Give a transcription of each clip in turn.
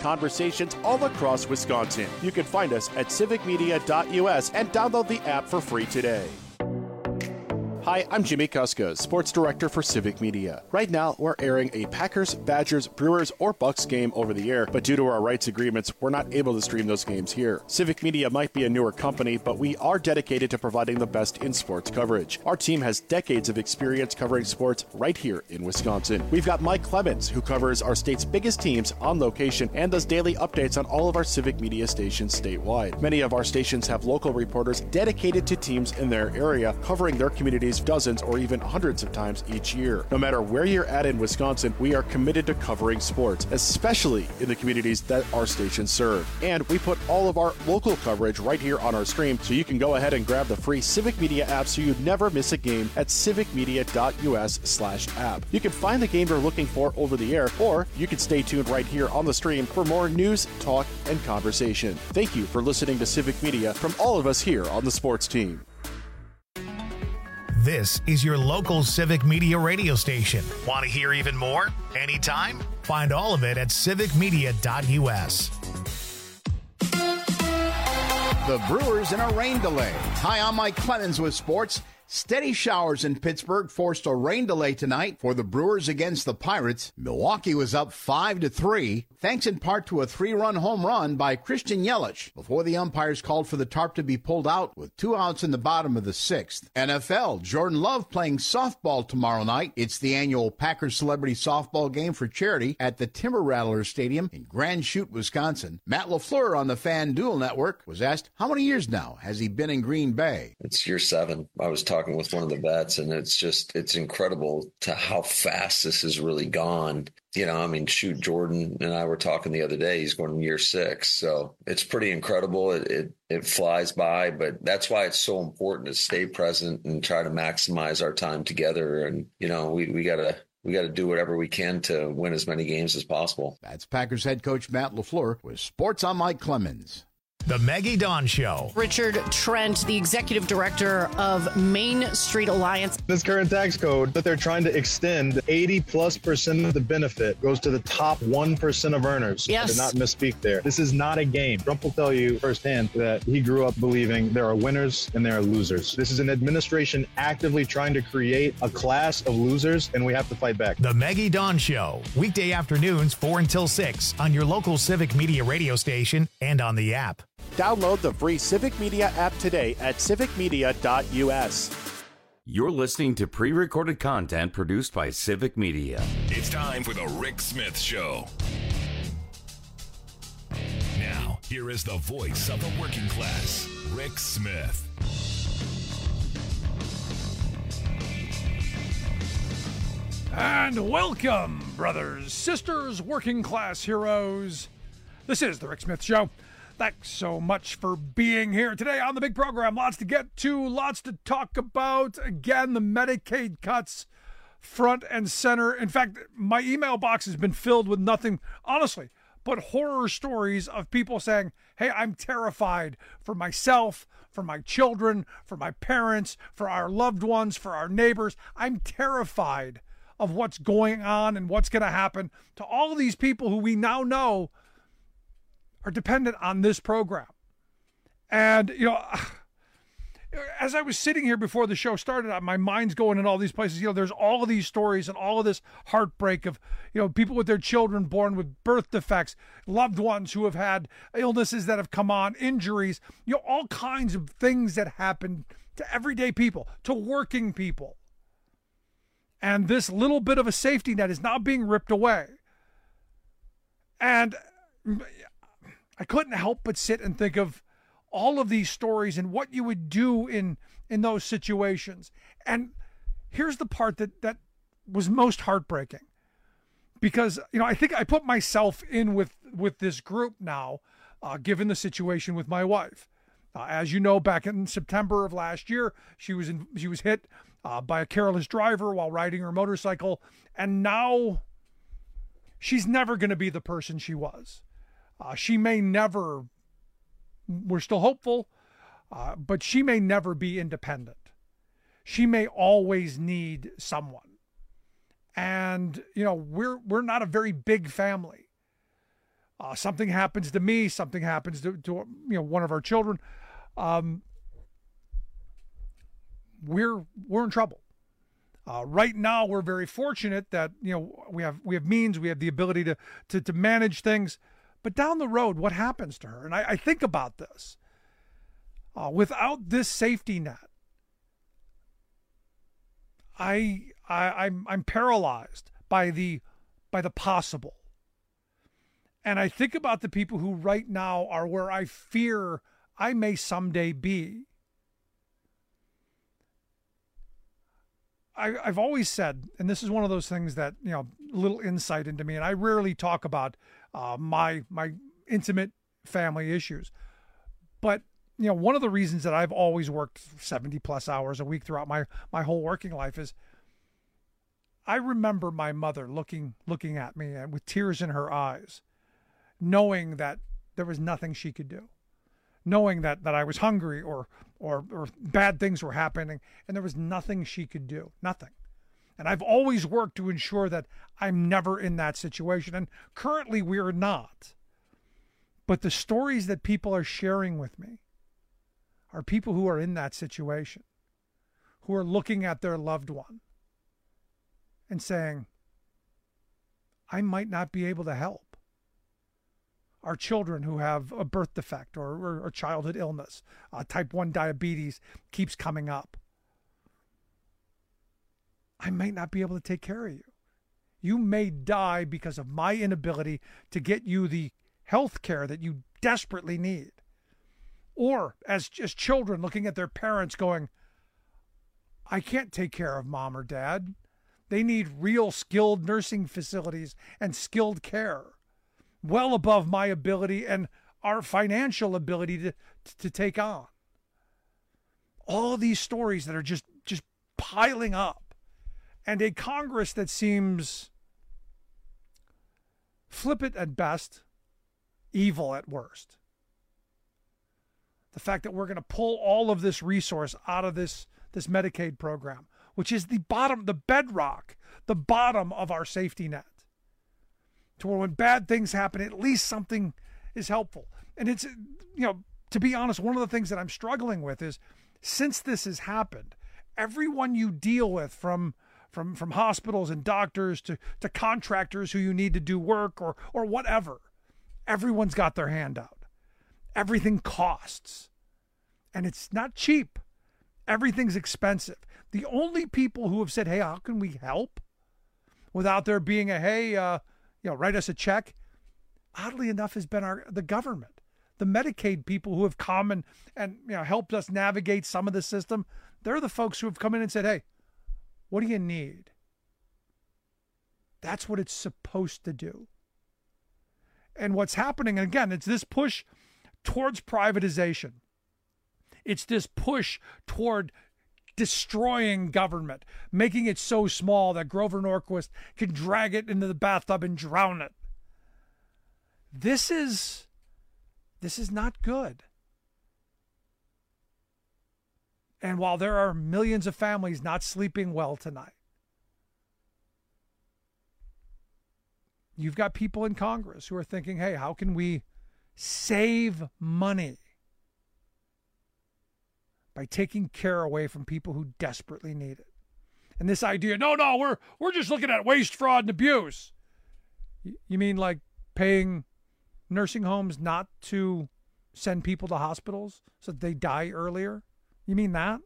conversations all across Wisconsin. You can find us at civicmedia.us and download the app for free today. Hi, I'm Jimmy Kuska, Sports Director for Civic Media. Right now, we're airing a Packers, Badgers, Brewers, or Bucks game over the air, but due to our rights agreements, we're not able to stream those games here. Civic Media might be a newer company, but we are dedicated to providing the best in sports coverage. Our team has decades of experience covering sports right here in Wisconsin. We've got Mike Clemens, who covers our state's biggest teams on location and does daily updates on all of our Civic Media stations statewide. Many of our stations have local reporters dedicated to teams in their area, covering their communities dozens or even hundreds of times each year. No matter where you're at in Wisconsin, we are committed to covering sports, especially in the communities that our stations serve. And we put all of our local coverage right here on our stream, so you can go ahead and grab the free Civic Media app so you never miss a game at civicmedia.us/app. You can find the game you're looking for over the air, or you can stay tuned right here on the stream for more news, talk, and conversation. Thank you for listening to Civic Media from all of us here on the sports team. This is your local Civic Media radio station. Want to hear even more? Anytime? Find all of it at civicmedia.us. The Brewers in a rain delay. Hi, I'm Mike Clemens with sports. Steady showers in Pittsburgh forced a rain delay tonight for the Brewers against the Pirates. Milwaukee was up 5-3, thanks in part to a 3-run home run by Christian Yelich before the umpires called for the tarp to be pulled out with 2 outs in the bottom of the 6th. NFL, Jordan Love playing softball tomorrow night. It's the annual Packers Celebrity Softball game for charity at the Timber Rattlers Stadium in Grand Chute, Wisconsin. Matt LaFleur on the FanDuel Network was asked how many years now has he been in Green Bay. It's year 7. I was talking with one of the vets, and it's incredible to how fast this has really gone. Shoot, Jordan and I were talking the other day, he's going to year 6. So it's pretty incredible. It flies by, but that's why it's so important to stay present and try to maximize our time together. And, we gotta do whatever we can to win as many games as possible. That's Packers head coach Matt LaFleur with Sports on Mike Clemens. The Maggie Dawn Show. Richard Trent, the executive director of Main Street Alliance. This current tax code that they're trying to extend, 80+% of the benefit goes to the top 1% of earners. Yes. I did not misspeak there. This is not a game. Trump will tell you firsthand that he grew up believing there are winners and there are losers. This is an administration actively trying to create a class of losers, and we have to fight back. The Maggie Dawn Show. Weekday afternoons 4 until 6 on your local Civic Media radio station and on the app. Download the free Civic Media app today at civicmedia.us. You're listening to pre-recorded content produced by Civic Media. It's time for the Rick Smith Show. Now, here is the voice of the working class, Rick Smith. And welcome, brothers, sisters, working class heroes. This is the Rick Smith Show. Thanks so much for being here today on the big program. Lots to get to, lots to talk about. Again, the Medicaid cuts front and center. In fact, my email box has been filled with nothing, honestly, but horror stories of people saying, hey, I'm terrified for myself, for my children, for my parents, for our loved ones, for our neighbors. I'm terrified of what's going on and what's going to happen to all of these people who we now know are dependent on this program. And, as I was sitting here before the show started, my mind's going in all these places. There's all of these stories and all of this heartbreak of, people with their children born with birth defects, loved ones who have had illnesses that have come on, injuries, all kinds of things that happen to everyday people, to working people. And this little bit of a safety net is now being ripped away. And I couldn't help but sit and think of all of these stories and what you would do in those situations. And here's the part that was most heartbreaking, because I think I put myself in with this group now, given the situation with my wife. As you know, back in September of last year, she was hit by a careless driver while riding her motorcycle, and now she's never going to be the person she was. She may never, we're still hopeful, but she may never be independent. She may always need someone. And, we're not a very big family. something happens to me, something happens to one of our children, we're in trouble. Right now, we're very fortunate that we have means, we have the ability to manage things. But down the road, what happens to her? And I think about this. Without this safety net, I'm paralyzed by the possible. And I think about the people who right now are where I fear I may someday be. I've always said, and this is one of those things that, little insight into me, and I rarely talk about my intimate family issues. But, one of the reasons that I've always worked 70 plus hours a week throughout my whole working life is I remember my mother looking at me and with tears in her eyes, knowing that there was nothing she could do, knowing that I was hungry or bad things were happening, and there was nothing she could do, nothing. And I've always worked to ensure that I'm never in that situation. And currently we're not. But the stories that people are sharing with me are people who are in that situation, who are looking at their loved one and saying, I might not be able to help. Our children who have a birth defect or childhood illness, type 1 diabetes keeps coming up. I might not be able to take care of you. You may die because of my inability to get you the health care that you desperately need. Or as children looking at their parents going, I can't take care of mom or dad. They need real skilled nursing facilities and skilled care, well above my ability and our financial ability to take on. All of these stories that are just piling up. And a Congress that seems flippant at best, evil at worst. The fact that we're going to pull all of this resource out of this Medicaid program, which is the bedrock, the bottom of our safety net. To where when bad things happen, at least something is helpful. And it's, to be honest, one of the things that I'm struggling with is, since this has happened, everyone you deal with from hospitals and doctors to contractors who you need to do work or whatever, everyone's got their hand out. Everything costs. And it's not cheap. Everything's expensive. The only people who have said, hey, how can we help? Without there being a, hey, write us a check, oddly enough, has been the government. The Medicaid people who have come and helped us navigate some of the system, they're the folks who have come in and said, hey, what do you need? That's what it's supposed to do. And what's happening, and again, it's this push towards privatization. It's this push toward destroying government, making it so small that Grover Norquist can drag it into the bathtub and drown it. This is not good. And while there are millions of families not sleeping well tonight, you've got people in Congress who are thinking, hey, how can we save money by taking care away from people who desperately need it? And this idea, no, we're just looking at waste, fraud, and abuse. You mean like paying nursing homes not to send people to hospitals so that they die earlier? You mean that?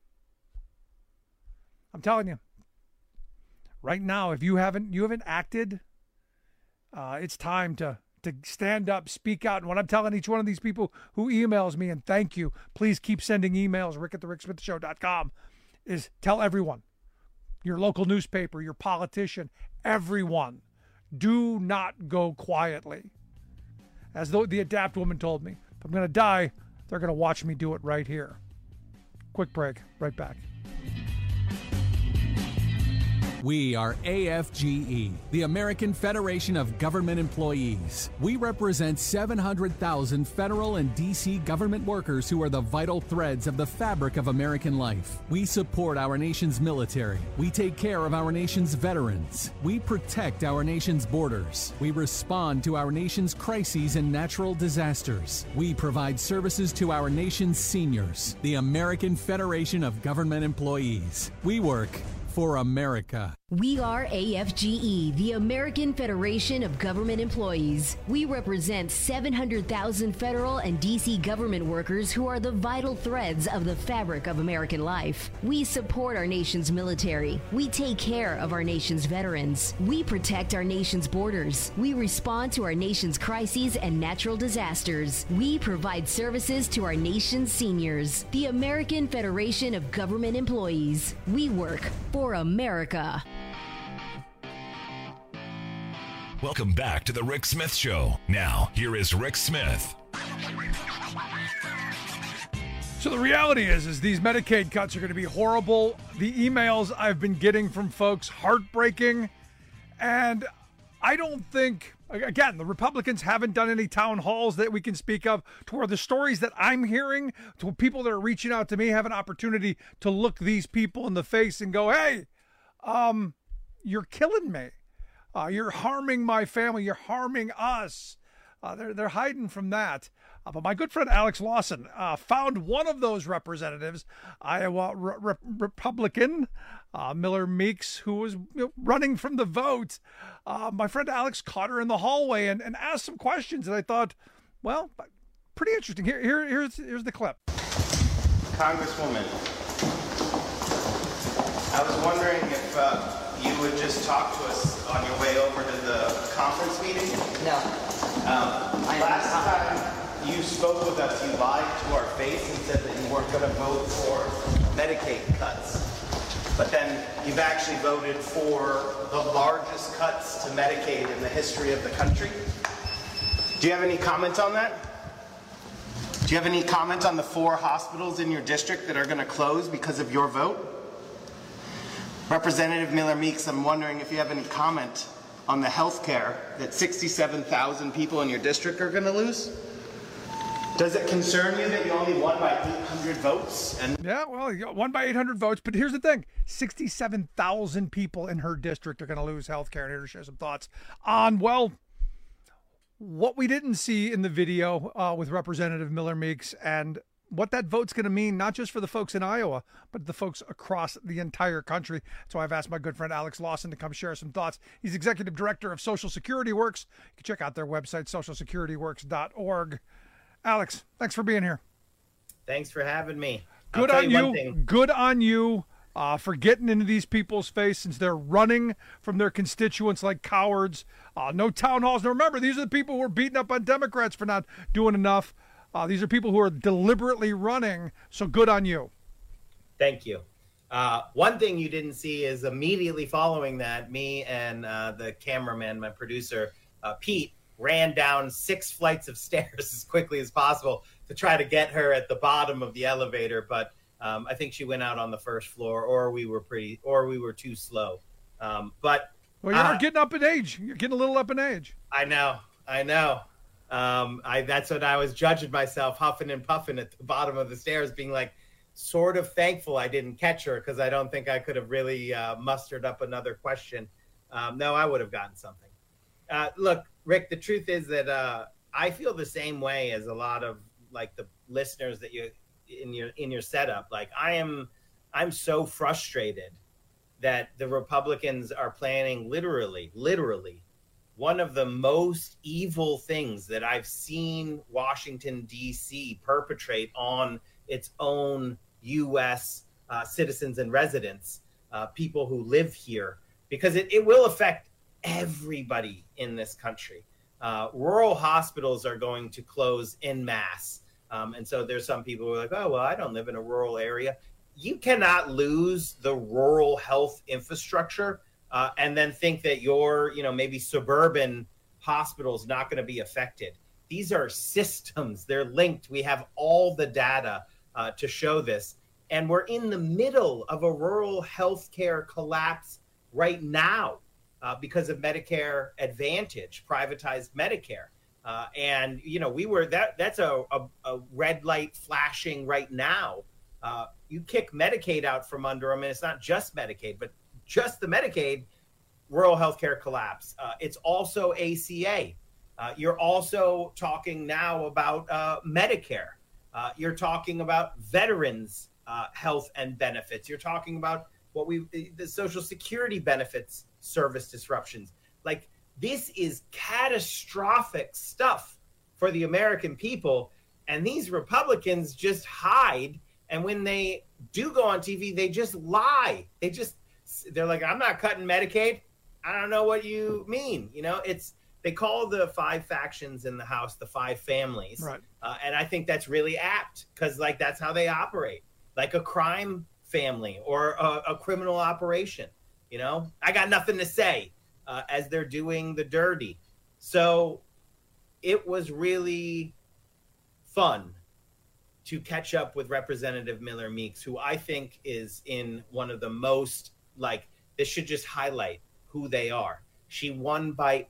I'm telling you, right now, if you haven't acted, it's time to stand up, speak out. And what I'm telling each one of these people who emails me, and thank you, please keep sending emails, rick@thericksmithshow.com, is tell everyone, your local newspaper, your politician, everyone, do not go quietly. As though the Adapt woman told me, if I'm going to die, they're going to watch me do it right here. Quick break, right back. We are AFGE, the American Federation of Government Employees. We represent 700,000 federal and D.C. government workers who are the vital threads of the fabric of American life. We support our nation's military. We take care of our nation's veterans. We protect our nation's borders. We respond to our nation's crises and natural disasters. We provide services to our nation's seniors. The American Federation of Government Employees. We work for America. We are AFGE, the American Federation of Government Employees. We represent 700,000 federal and D.C. government workers who are the vital threads of the fabric of American life. We support our nation's military. We take care of our nation's veterans. We protect our nation's borders. We respond to our nation's crises and natural disasters. We provide services to our nation's seniors. The American Federation of Government Employees. We work for America. Welcome back to the Rick Smith Show. Now, here is Rick Smith. So the reality is these Medicaid cuts are going to be horrible. The emails I've been getting from folks, heartbreaking. And I don't think, again, the Republicans haven't done any town halls that we can speak of to where the stories that I'm hearing, to people that are reaching out to me, have an opportunity to look these people in the face and go, hey, you're killing me. You're harming my family. You're harming us. They're hiding from that. But my good friend Alex Lawson found one of those representatives, Iowa Republican Miller Meeks, who was running from the vote. My friend Alex caught her in the hallway and asked some questions, and I thought, well, pretty interesting. Here's the clip. Congresswoman, I was wondering if you would just talk to us on your way over to the conference meeting? No. Last time you spoke with us, you lied to our face and said that you weren't going to vote for Medicaid cuts. But then you've actually voted for the largest cuts to Medicaid in the history of the country. Do you have any comments on that? Do you have any comments on the 4 hospitals in your district that are going to close because of your vote? Representative Miller Meeks, I'm wondering if you have any comment on the health care that 67,000 people in your district are going to lose? Does it concern you that you only won by 800 votes? Yeah, well, you won by 800 votes, but here's the thing. 67,000 people in her district are going to lose health care. And here to share some thoughts on, well, what we didn't see in the video with Representative Miller Meeks and what that vote's going to mean, not just for the folks in Iowa, but the folks across the entire country. So I've asked my good friend Alex Lawson to come share some thoughts. He's executive director of Social Security Works. You can check out their website, socialsecurityworks.org. Alex, thanks for being here. Thanks for having me. Good on you. Good on you for getting into these people's face since they're running from their constituents like cowards. No town halls. Now remember, these are the people who are beating up on Democrats for not doing enough. These are people who are deliberately running, so good on you. Thank you. One thing you didn't see is immediately following that, me and the cameraman, my producer, Pete, ran down 6 flights of stairs as quickly as possible to try to get her at the bottom of the elevator. But I think she went out on the first floor, or we were too slow. Well, you're not getting up in age. You're getting a little up in age. I know. That's what I was judging myself, huffing and puffing at the bottom of the stairs, being like, sort of thankful I didn't catch her because I don't think I could have really mustered up another question. No, I would have gotten something. Look, Rick, the truth is that I feel the same way as a lot of like the listeners that you in your setup. Like I'm so frustrated that the Republicans are planning literally one of the most evil things that I've seen Washington, D.C. perpetrate on its own U.S. Citizens and residents, people who live here, because it will affect everybody in this country. Rural hospitals are going to close en masse. And so there's some people who are like, oh, well, I don't live in a rural area. You cannot lose the rural health infrastructure and then think that your, maybe suburban hospital is not going to be affected. These are systems. They're linked. We have all the data to show this. And we're in the middle of a rural healthcare collapse right now because of Medicare Advantage, privatized Medicare. And, you know, that's a red light flashing right now. You kick Medicaid out from under them, and it's not just Medicaid, but just the Medicaid, rural healthcare collapse. It's also ACA. You're also talking now about Medicare. You're talking about veterans' health and benefits. You're talking about the Social Security benefits service disruptions. Like, this is catastrophic stuff for the American people. And these Republicans just hide. And when they do go on TV, they just lie. They're like, I'm not cutting Medicaid. I don't know what you mean. You know, they call the five factions in the House the five families. Right. And I think that's really apt because, like, that's how they operate, like a crime family or a criminal operation. You know, I got nothing to say as they're doing the dirty. So it was really fun to catch up with Representative Miller Meeks, who I think is in one of the most, like, this should just highlight who they are. She won by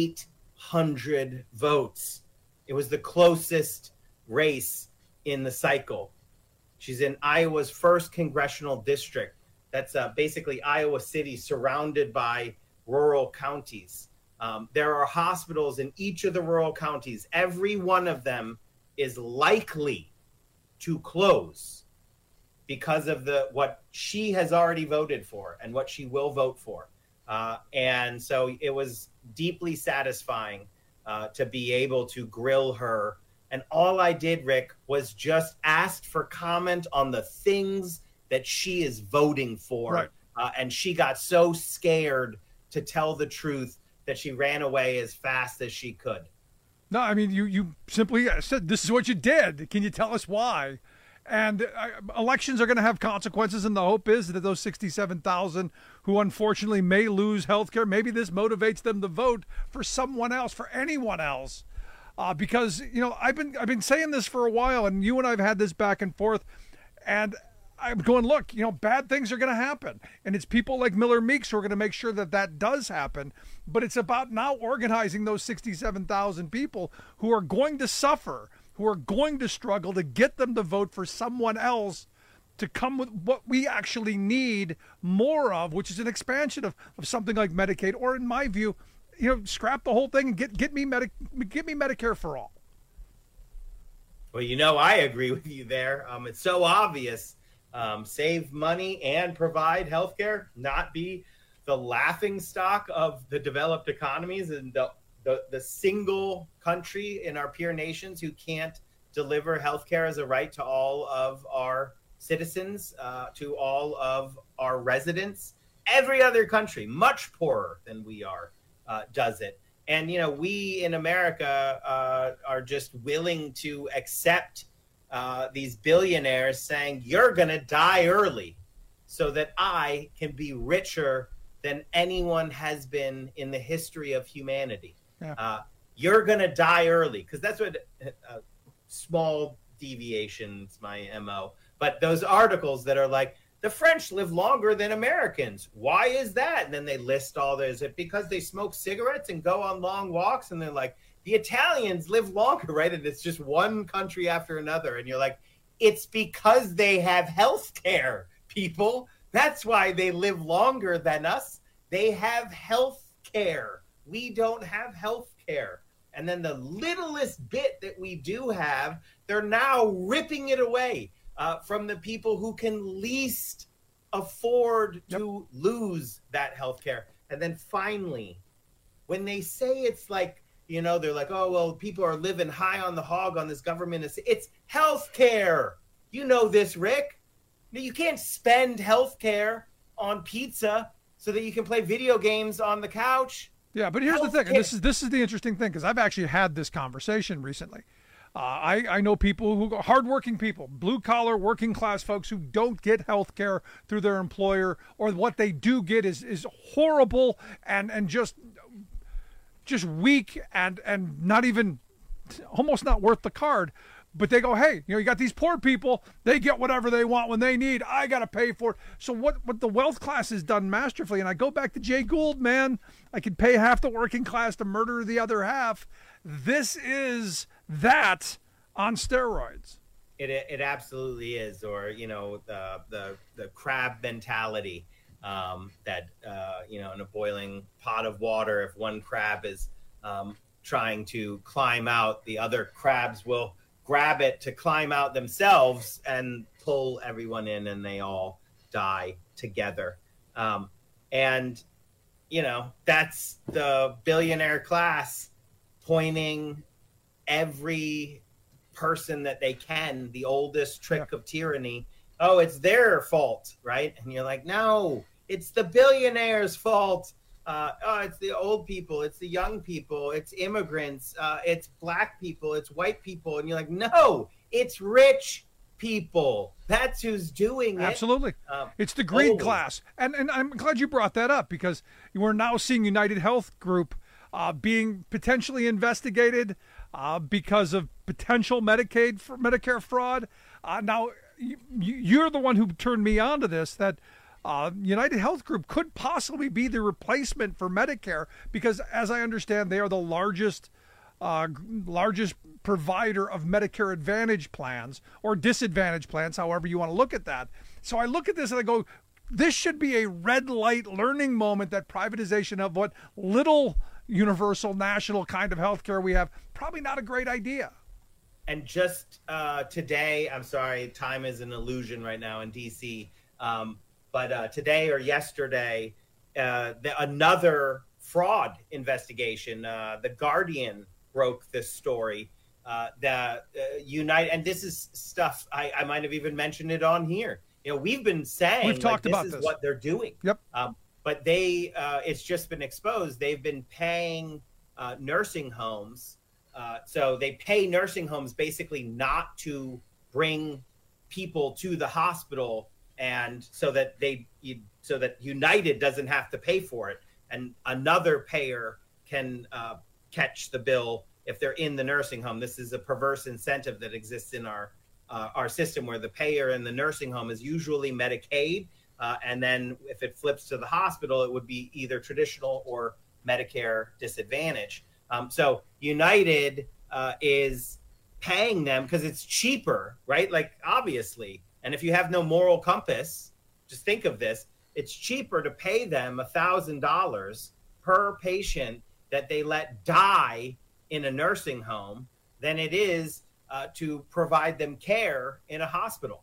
800 votes. It was the closest race in the cycle. She's in Iowa's 1st congressional district. That's basically Iowa City surrounded by rural counties. There are hospitals in each of the rural counties. Every one of them is likely to close because of what she has already voted for and what she will vote for. And so it was deeply satisfying to be able to grill her. And all I did, Rick, was just ask for comment on the things that she is voting for. Right. And she got so scared to tell the truth that she ran away as fast as she could. No, I mean, you simply said, this is what you did. Can you tell us why? And elections are going to have consequences, and the hope is that those 67,000 who unfortunately may lose health care, maybe this motivates them to vote for someone else, for anyone else. Because, you know, I've been saying this for a while, and you and I have had this back and forth, and I'm going, look, you know, bad things are going to happen. And it's people like Miller Meeks who are going to make sure that does happen. But it's about now organizing those 67,000 people who are going to suffer, who are going to struggle, to get them to vote for someone else to come with what we actually need more of, which is an expansion of something like Medicaid, or in my view, you know, scrap the whole thing and get me Medicare for all. Well, you know, I agree with you there. It's so obvious. Save money and provide health care, not be the laughing stock of the developed economies and the single country in our peer nations who can't deliver health care as a right to all of our citizens, to all of our residents. Every other country, much poorer than we are, does it. And, you know, we in America are just willing to accept these billionaires saying, you're going to die early so that I can be richer than anyone has been in the history of humanity. Yeah. You're going to die early, because that's what small deviations, my MO. But those articles that are like, the French live longer than Americans. Why is that? And then they list all those. Is it because they smoke cigarettes and go on long walks? And they're like, the Italians live longer, right? And it's just one country after another. And you're like, it's because they have health care, people. That's why they live longer than us. They have health care. We don't have health care. And then the littlest bit that we do have, they're now ripping it away from the people who can least afford to lose that health care. And then finally, when they say it's like, you know, they're like, oh, well, people are living high on the hog on this government. It's health care. You know this, Rick. You can't spend health care on pizza so that you can play video games on the couch. Yeah, but here's the thing, and this is the interesting thing, because I've actually had this conversation recently. I know people who are hardworking people, blue-collar, working-class folks who don't get health care through their employer, or what they do get is horrible and just weak and not even, almost not worth the card. But they go, hey, you got these poor people. They get whatever they want when they need. I got to pay for it. So what the wealth class has done masterfully, and I go back to Jay Gould, man, I could pay half the working class to murder the other half. This is that on steroids. It absolutely is. Or, the crab mentality that, in a boiling pot of water, if one crab is trying to climb out, the other crabs will grab it to climb out themselves and pull everyone in, and they all die together. And that's the billionaire class pointing every person that they can, the oldest trick of tyranny. Oh, it's their fault, right? And you're like, no, it's the billionaires' fault. It's the old people, it's the young people, it's immigrants, it's black people, it's white people. And you're like, no, it's rich people. That's who's doing it. Absolutely. It's the greed class. And I'm glad you brought that up, because we're now seeing United Health Group being potentially investigated because of potential Medicare fraud. Now, you're the one who turned me on to this, that United Health Group could possibly be the replacement for Medicare, because, as I understand, they are the largest provider of Medicare Advantage plans, or disadvantage plans, however you want to look at that. So I look at this and I go, this should be a red light learning moment, that privatization of what little universal national kind of healthcare we have, probably not a great idea. And just today, I'm sorry, time is an illusion right now in DC. But today or yesterday, another fraud investigation, The Guardian broke this story. United, and this is stuff I might have even mentioned it on here. We've been saying we've talked about this. What they're doing. Yep. But it's just been exposed. They've been paying nursing homes. So they pay nursing homes basically not to bring people to the hospital, and so that United doesn't have to pay for it, and another payer can catch the bill if they're in the nursing home. This is a perverse incentive that exists in our system, where the payer in the nursing home is usually Medicaid, and then if it flips to the hospital, it would be either traditional or Medicare disadvantage. So United is paying them because it's cheaper, right? Like, obviously. And if you have no moral compass, just think of this. It's cheaper to pay them $1,000 per patient that they let die in a nursing home than it is to provide them care in a hospital.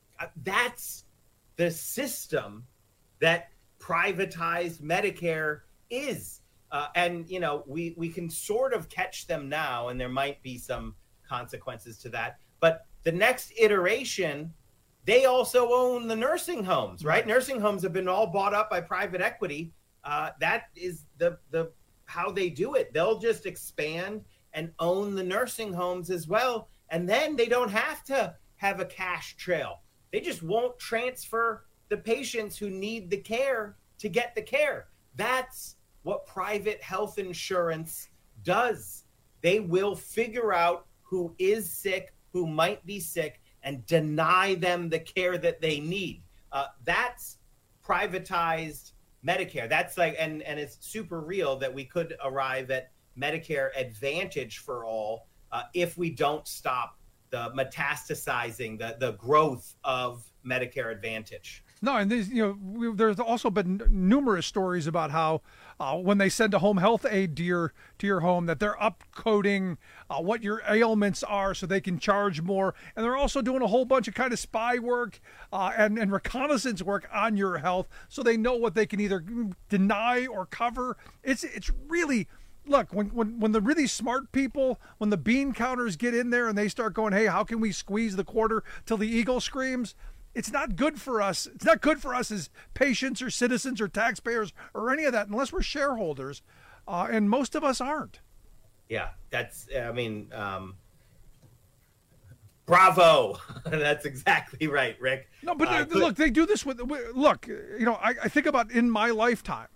That's the system that privatized Medicare is. And, we can sort of catch them now, and there might be some consequences to that. But the next iteration, they also own the nursing homes, right? Nursing homes have been all bought up by private equity. That is the how they do it. They'll just expand and own the nursing homes as well. And then they don't have to have a cash trail. They just won't transfer the patients who need the care to get the care. That's what private health insurance does. They will figure out who is sick, who might be sick, and deny them the care that they need. That's privatized Medicare. That's like, and it's super real that we could arrive at Medicare Advantage for all if we don't stop the metastasizing, the growth of Medicare Advantage. No, and there's also been numerous stories about how when they send a home health aide to your home, that they're upcoding what your ailments are so they can charge more, and they're also doing a whole bunch of kind of spy work and reconnaissance work on your health, so they know what they can either deny or cover. It's really. Look, when the really smart people, when the bean counters get in there and they start going, hey, how can we squeeze the quarter till the eagle screams? It's not good for us. It's not good for us as patients or citizens or taxpayers or any of that, unless we're shareholders. And most of us aren't. Yeah, bravo. That's exactly right, Rick. No, but look, they do this with, I think about in my lifetime.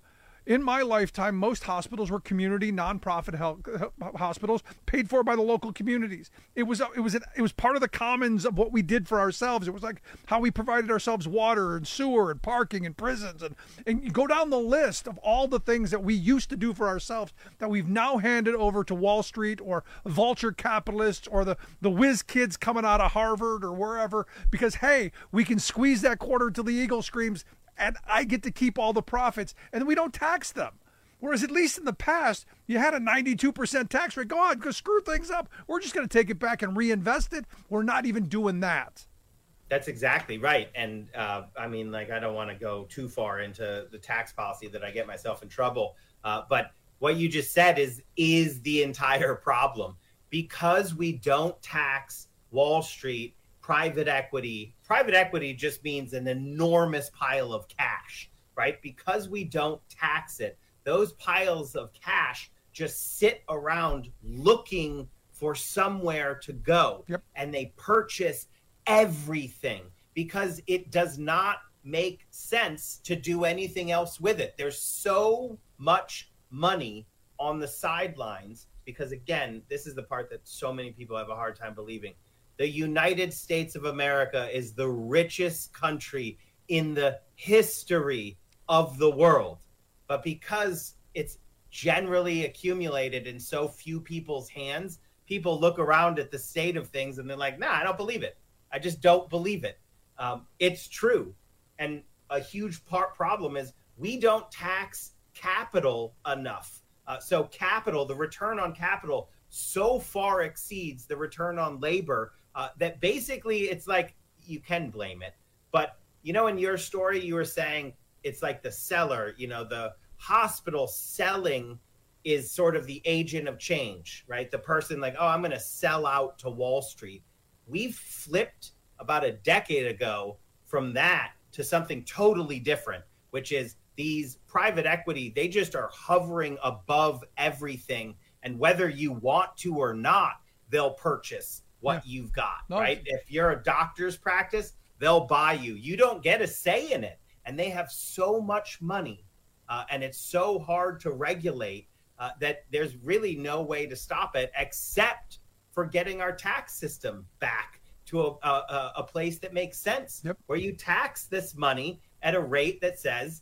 In my lifetime, most hospitals were community, nonprofit health hospitals paid for by the local communities. It was part of the commons of what we did for ourselves. It was like how we provided ourselves water and sewer and parking and prisons, and you go down the list of all the things that we used to do for ourselves that we've now handed over to Wall Street or vulture capitalists or the whiz kids coming out of Harvard or wherever, because hey, we can squeeze that quarter till the eagle screams, and I get to keep all the profits, and we don't tax them. Whereas at least in the past, you had a 92% tax rate. Go on, go screw things up. We're just going to take it back and reinvest it. We're not even doing that. That's exactly right. And I mean, like, I don't want to go too far into the tax policy that I get myself in trouble. But what you just said is the entire problem. Because we don't tax Wall Street, private equity just means an enormous pile of cash, right? Because we don't tax it, those piles of cash just sit around looking for somewhere to go. Yep. And they purchase everything because it does not make sense to do anything else with it. There's so much money on the sidelines because, again, this is the part that so many people have a hard time believing. The United States of America is the richest country in the history of the world. But because it's generally accumulated in so few people's hands, people look around at the state of things and they're like, nah, I don't believe it. I just don't believe it. It's true. And a huge problem is we don't tax capital enough. So capital, the return on capital, so far exceeds the return on labor that basically it's like you can blame it. But, you know, in your story, you were saying it's like the seller, you know, the hospital selling is sort of the agent of change, right? The person like, oh, I'm going to sell out to Wall Street. We've flipped about a decade ago from that to something totally different, which is these private equity, they just are hovering above everything. And whether you want to or not, they'll purchase what you've got, right? If you're a doctor's practice, they'll buy you. You don't get a say in it. And they have so much money and it's so hard to regulate that there's really no way to stop it except for getting our tax system back to a place that makes sense, where you tax this money at a rate that says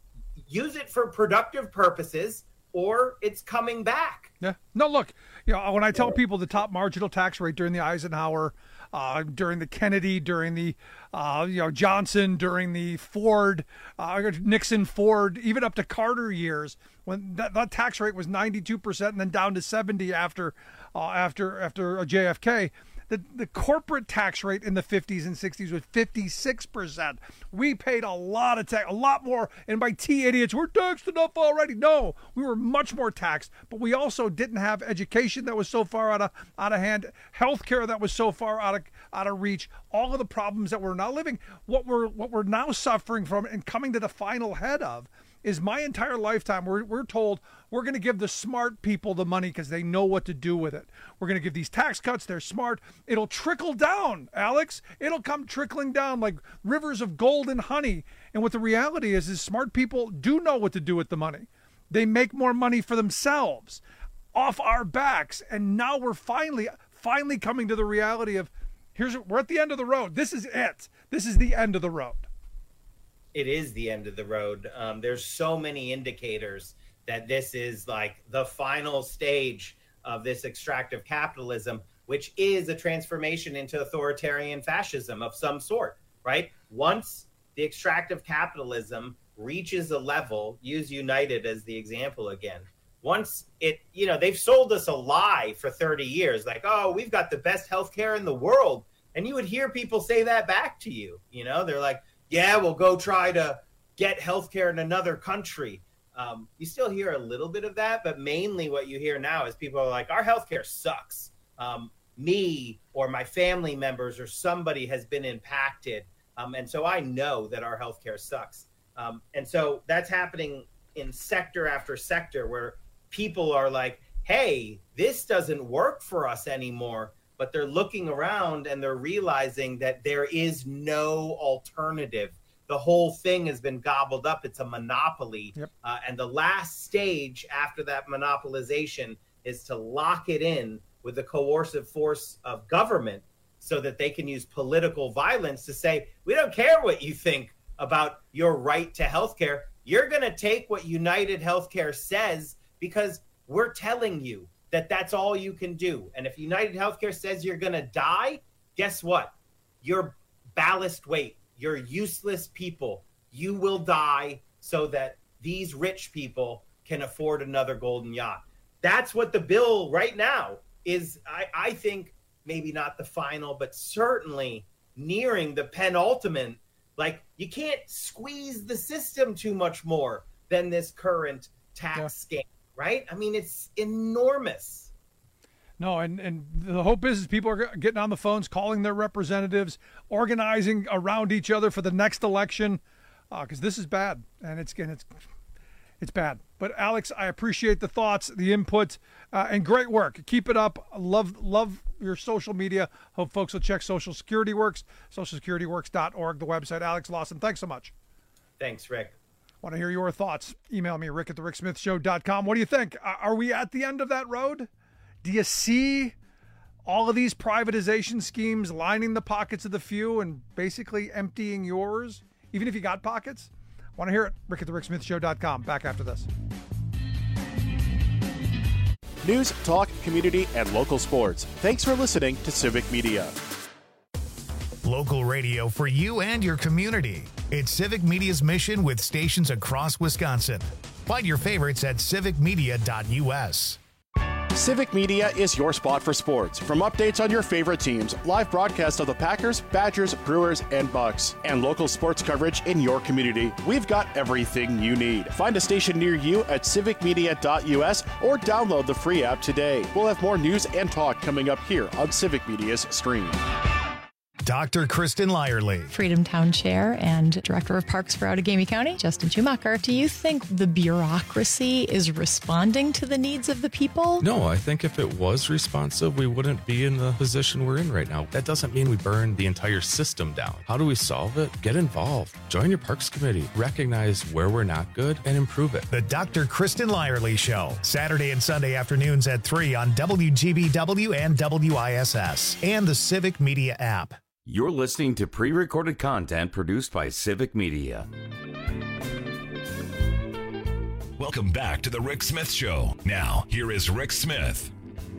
use it for productive purposes or it's coming back. Yeah. No, look, you know, when I tell people the top marginal tax rate during the Eisenhower, during the Kennedy, during the Johnson, during the Ford, Nixon, Ford, even up to Carter years, when that tax rate was 92% and then down to 70 after JFK. The corporate tax rate in the 50s and 60s was 56%. We paid a lot of tax, a lot more. And by idiots, we're taxed enough already. No, we were much more taxed. But we also didn't have education that was so far out of hand, healthcare that was so far out of reach. All of the problems that we're now living, what we're now suffering from and coming to the final head of, is my entire lifetime we're told we're going to give the smart people the money because they know what to do with it. We're going to give these tax cuts. They're smart. It'll trickle down, Alex. It'll come trickling down like rivers of gold and honey. And what the reality is smart people do know what to do with the money. They make more money for themselves off our backs. And now we're finally coming to the reality of we're at the end of the road. This is it. This is the end of the road. It is the end of the road. There's so many indicators that this is like the final stage of this extractive capitalism, which is a transformation into authoritarian fascism of some sort, right? Once the extractive capitalism reaches a level, use United as the example again, once they've sold us a lie for 30 years, like, oh, we've got the best healthcare in the world. And you would hear people say that back to you. You know, they're like, yeah, we'll go try to get healthcare in another country. You still hear a little bit of that, but mainly what you hear now is people are like, our healthcare sucks. Me or my family members or somebody has been impacted. And so I know that our healthcare sucks. And so that's happening in sector after sector where people are like, hey, this doesn't work for us anymore. But they're looking around and they're realizing that there is no alternative. the whole thing has been gobbled up. It's a monopoly. Yep. And the last stage after that monopolization is to lock it in with the coercive force of government so that they can use political violence to say, we don't care what you think about your right to healthcare. You're going to take what United Healthcare says because we're telling you that that's all you can do. And if United Healthcare says you're going to die, guess what? You're ballast weight. You're useless people. You will die so that these rich people can afford another golden yacht. That's what the bill right now is. I think maybe not the final, but certainly nearing the penultimate. Like, you can't squeeze the system too much more than this current tax scam, right? I mean, it's enormous. No, and the hope is people are getting on the phones, calling their representatives, organizing around each other for the next election, because this is bad, and it's bad. But Alex, I appreciate the thoughts, the input, and great work. Keep it up. Love your social media. Hope folks will check Social Security Works, socialsecurityworks.org, the website. Alex Lawson, thanks so much. Thanks, Rick. Want to hear your thoughts? Email me, rick@thericksmithshow.com. What do you think? Are we at the end of that road? Do you see all of these privatization schemes lining the pockets of the few and basically emptying yours, even if you got pockets? Want to hear it? rick@thericksmithshow.com. Back after this. News, talk, community, and local sports. Thanks for listening to Civic Media. Local radio for you and your community. It's Civic Media's mission with stations across Wisconsin. Find your favorites at civicmedia.us. Civic Media is your spot for sports. From updates on your favorite teams, live broadcasts of the Packers, Badgers, Brewers, and Bucks, and local sports coverage in your community, we've got everything you need. Find a station near you at civicmedia.us or download the free app today. We'll have more news and talk coming up here on Civic Media's stream. Dr. Kristen Lyerly. Freedom Town Chair and Director of Parks for Outagamie County, Justin Schumacher. Do you think the bureaucracy is responding to the needs of the people? No, I think if it was responsive, we wouldn't be in the position we're in right now. That doesn't mean we burn the entire system down. How do we solve it? Get involved. Join your Parks Committee. Recognize where we're not good and improve it. The Dr. Kristen Lyerly Show. Saturday and Sunday afternoons at 3 on WGBW and WISS and the Civic Media app. You're listening to pre-recorded content produced by Civic Media. Welcome back to the Rick Smith Show. Now, here is Rick Smith.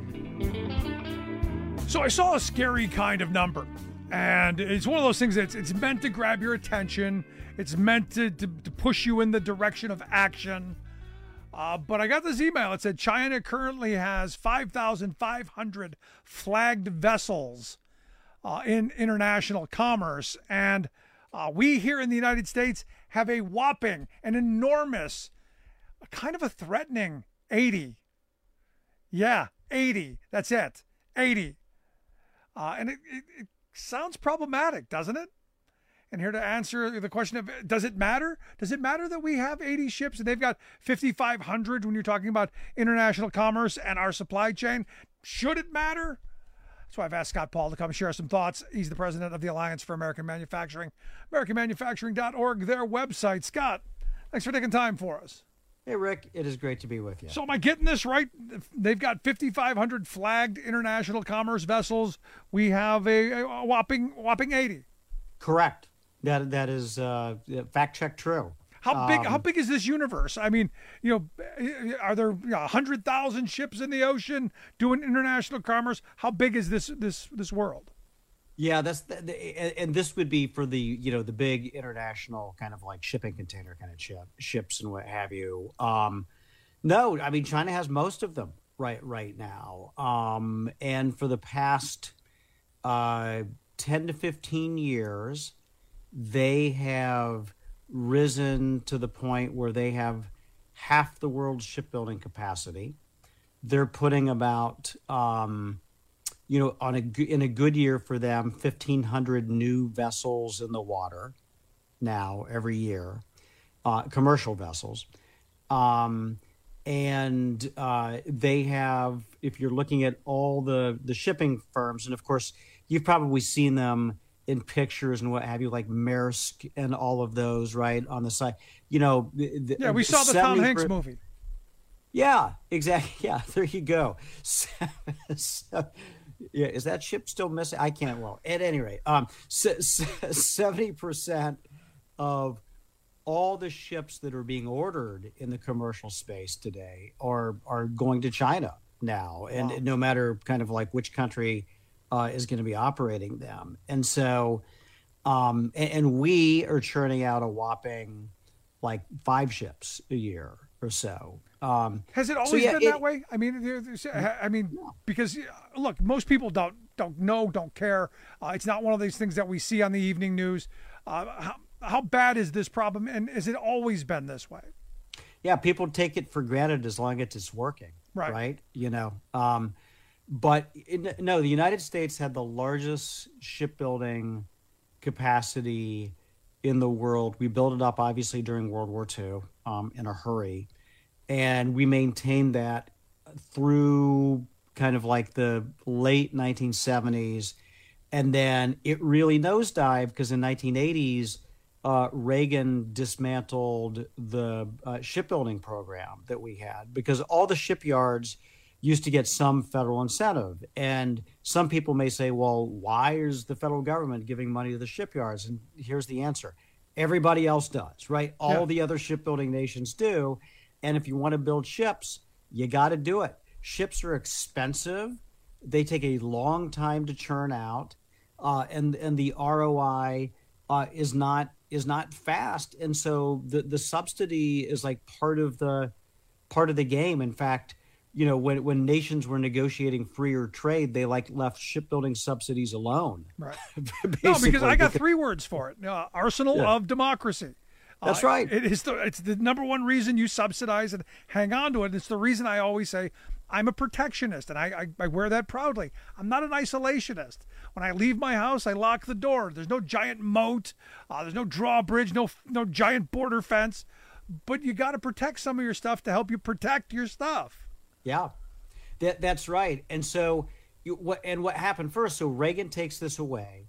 So I saw a scary kind of number, and it's one of those things that's it's meant to grab your attention. It's meant to push you in the direction of action. But I got this email. It said China currently has 5,500 flagged vessels in international commerce. And we here in the United States have a whopping, an enormous, kind of a threatening 80. Yeah, 80. That's it. 80. And it sounds problematic, doesn't it? And here to answer the question of, does it matter? Does it matter that we have 80 ships and they've got 5,500 when you're talking about international commerce and our supply chain? Should it matter? So I've asked Scott Paul to come share some thoughts. He's the president of the Alliance for American Manufacturing, AmericanManufacturing.org, their website. Scott, thanks for taking time for us. Hey, Rick, it is great to be with you. So am I getting this right? They've got 5,500 flagged international commerce vessels. We have a whopping 80. Correct. That is fact check true. How big is this universe? I mean, are there 100,000 ships in the ocean doing international commerce? How big is this world? Yeah, and this would be for the the big international kind of like shipping container kind of ships and what have you. No, I mean China has most of them right now, and for the past 10 to 15 years, they have risen to the point where they have half the world's shipbuilding capacity. They're putting about, in a good year for them, 1,500 new vessels in the water now every year, commercial vessels. And they have, if you're looking at all the shipping firms, and of course, you've probably seen them in pictures and what have you, like Maersk and all of those, right, on the side. You know, we saw the Tom Hanks movie. Yeah, exactly. Yeah, there you go. Yeah, is that ship still missing? I can't. Well, at any rate, 70% of all the ships that are being ordered in the commercial space today are going to China now, and no matter kind of like which country is going to be operating them. And so, and we are churning out a whopping like 5 ships a year or so. Has it always been that way? I mean, because look, most people don't know, don't care. It's not one of these things that we see on the evening news. How bad is this problem, and has it always been this way? Yeah, people take it for granted as long as it's working, right? You know, but no, the United States had the largest shipbuilding capacity in the world. We built it up, obviously, during World War II in a hurry. And we maintained that through kind of like the late 1970s. And then it really nosedived because in 1980s, Reagan dismantled the shipbuilding program that we had because all the shipyards used to get some federal incentive. And some people may say, well, why is the federal government giving money to the shipyards? And here's the answer. Everybody else does, right? All the other shipbuilding nations do. And if you want to build ships, you got to do it. Ships are expensive. They take a long time to churn out. And the ROI is not fast. And so the subsidy is like part of the game. In fact, you know, when nations were negotiating freer trade, they left shipbuilding subsidies alone. Right. No, because I got 3 words for it. Arsenal of democracy. That's right. It's the number one reason you subsidize and hang on to it. It's the reason I always say I'm a protectionist, and I wear that proudly. I'm not an isolationist. When I leave my house, I lock the door. There's no giant moat. There's no drawbridge, no giant border fence. But you got to protect some of your stuff to help you protect your stuff. Yeah, that's right. And so what happened first? So Reagan takes this away.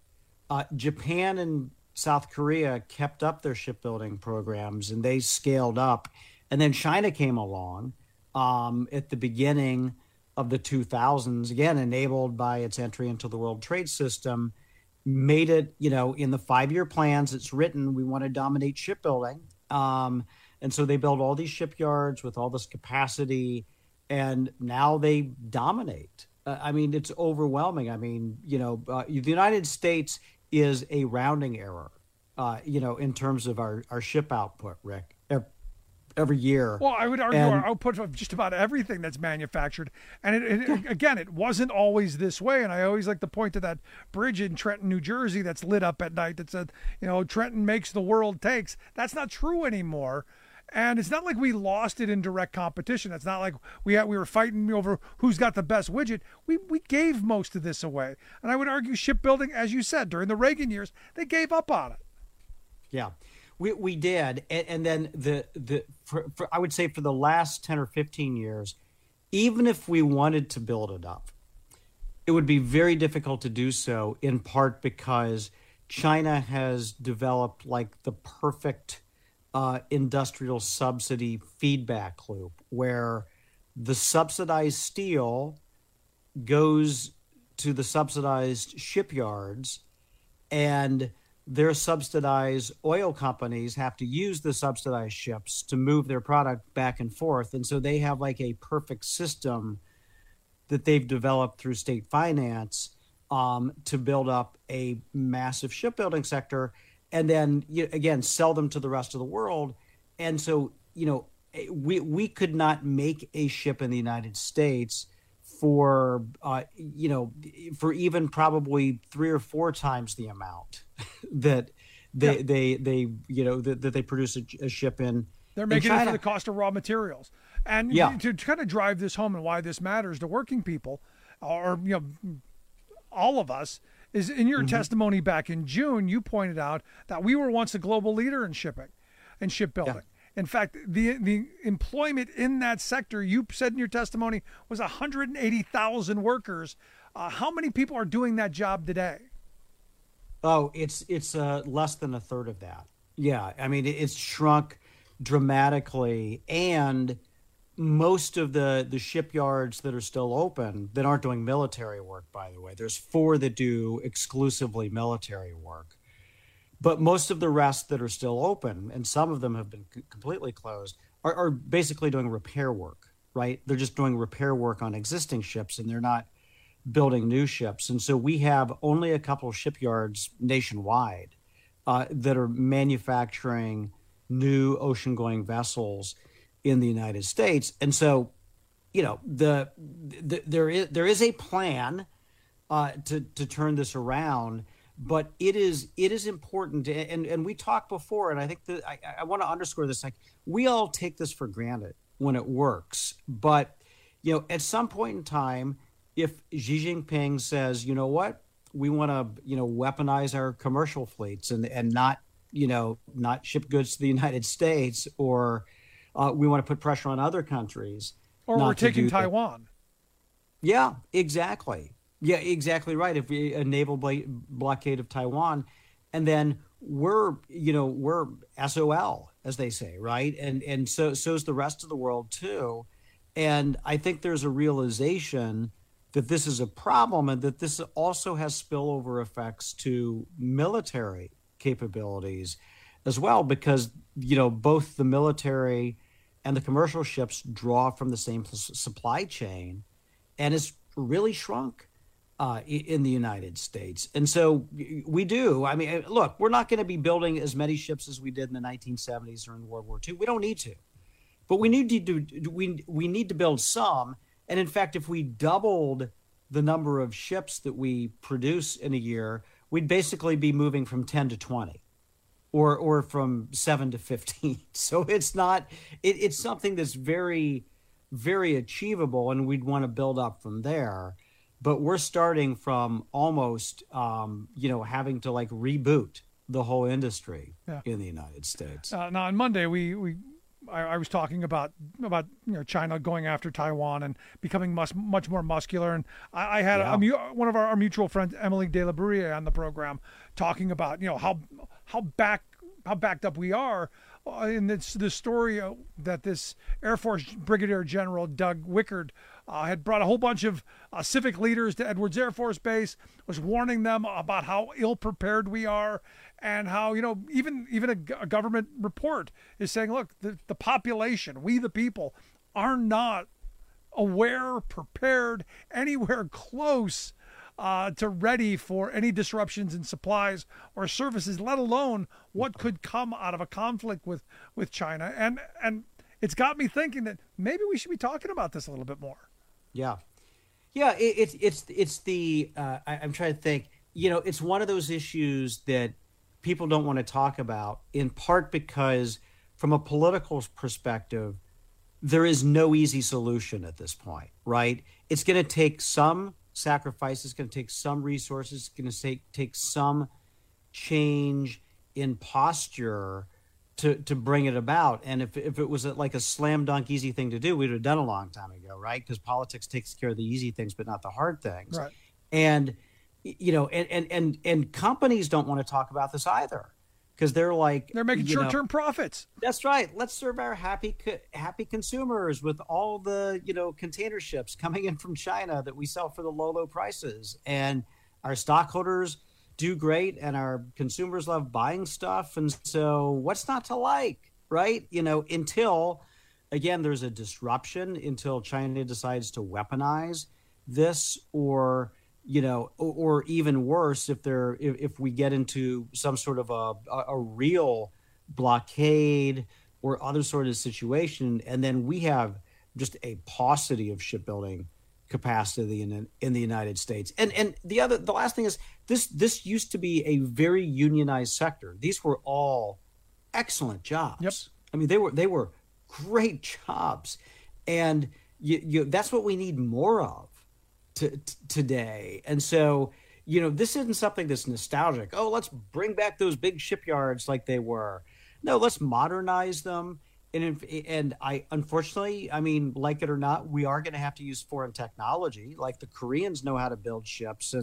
Japan and South Korea kept up their shipbuilding programs and they scaled up. And then China came along at the beginning of the 2000s, again, enabled by its entry into the World Trade System, made it, you know, in the 5-year plans, it's written, we want to dominate shipbuilding. And so they built all these shipyards with all this capacity, and now they dominate. I mean, it's overwhelming. I mean, you know, the United States is a rounding error, you know, in terms of our ship output, Rick, every year. Well, I would argue our output of just about everything that's manufactured. And again, it wasn't always this way. And I always like to point to that bridge in Trenton, New Jersey that's lit up at night that said, you know, Trenton makes, the world takes. That's not true anymore. And it's not like we lost it in direct competition. It's not like we were fighting over who's got the best widget. We gave most of this away. And I would argue shipbuilding, as you said, during the Reagan years, they gave up on it. Yeah, we did. And then I would say for the last 10 or 15 years, even if we wanted to build it up, it would be very difficult to do so, in part because China has developed like the perfect industrial subsidy feedback loop where the subsidized steel goes to the subsidized shipyards and their subsidized oil companies have to use the subsidized ships to move their product back and forth. And so they have like a perfect system that they've developed through state finance to build up a massive shipbuilding sector. And then, again, sell them to the rest of the world. And so, you know, we could not make a ship in the United States for, you know, for even probably 3 or 4 times the amount that they you know, that they produce a ship in. They're making it for the cost of raw materials. And to kind of drive this home and why this matters to working people, or, you know, all of us, is in your testimony back in June, you pointed out that we were once a global leader in shipping and shipbuilding. Yeah. In fact, the employment in that sector, you said in your testimony, was 180,000 workers. How many people are doing that job today? Oh, it's less than a third of that. Yeah, I mean, it's shrunk dramatically, and most of the shipyards that are still open that aren't doing military work, by the way, there's 4 that do exclusively military work, but most of the rest that are still open, and some of them have been completely closed, are basically doing repair work, right? They're just doing repair work on existing ships, and they're not building new ships. And so we have only a couple of shipyards nationwide that are manufacturing new ocean-going vessels in the United States. And so, you know, there is a plan to turn this around, but it is important. And we talked before, and I think that I want to underscore this. Like, we all take this for granted when it works, but you know, at some point in time, if Xi Jinping says, you know what, we want to, you know, weaponize our commercial fleets and not ship goods to the United States, or we want to put pressure on other countries. Or we're taking Taiwan. Yeah, exactly. Yeah, exactly right. If we a naval blockade of Taiwan, and then we're SOL, as they say, right? And so's the rest of the world too. And I think there's a realization that this is a problem, and that this also has spillover effects to military capabilities as well, because, you know, both the military and the commercial ships draw from the same supply chain, and it's really shrunk in the United States. And so we do. I mean, look, we're not going to be building as many ships as we did in the 1970s or in World War II. We don't need to, but we need to build some. And in fact, if we doubled the number of ships that we produce in a year, we'd basically be moving from 10 to 20 or from 7 to 15. So it's not, it's something that's very, very achievable, and we'd want to build up from there. But we're starting from almost, having to like reboot the whole industry in the United States. Now on Monday, I was talking about China going after Taiwan and becoming much more muscular, and I had one of our mutual friends, Emily De La Bruyere, on the program talking about how backed up we are. In the story that this Air Force Brigadier General Doug Wickard had brought a whole bunch of civic leaders to Edwards Air Force Base, was warning them about how ill prepared we are, and how, even a government report is saying, look, the population, we the people, are not aware, prepared, anywhere close to ready for any disruptions in supplies or services, let alone what could come out of a conflict with China. And it's got me thinking that maybe we should be talking about this a little bit more. Yeah. It's the I'm trying to think. It's one of those issues that people don't want to talk about, in part because from a political perspective, there is no easy solution at this point, right? It's going to take some sacrifice. It's going to take some resources. It's going to take some change in posture to bring it about. And if it was like a slam dunk easy thing to do, we'd have done a long time ago, right? Because politics takes care of the easy things, but not the hard things. Right. And and companies don't want to talk about this either, because they're making short-term profits. That's right. Let's serve our happy consumers with all the container ships coming in from China that we sell for the low prices, and our stockholders do great, and our consumers love buying stuff. And so, what's not to like, right? Until again there's a disruption, until China decides to weaponize this, or even worse, if we get into some sort of a real blockade or other sort of situation, and then we have just a paucity of shipbuilding capacity in the United States. And the last thing is this used to be a very unionized sector. These were all excellent jobs. Yep. I mean, they were great jobs, and that's what we need more of today. And so, this isn't something that's nostalgic. Oh, let's bring back those big shipyards like they were. No, let's modernize them. And unfortunately, like it or not, we are going to have to use foreign technology. Like the Koreans know how to build ships, and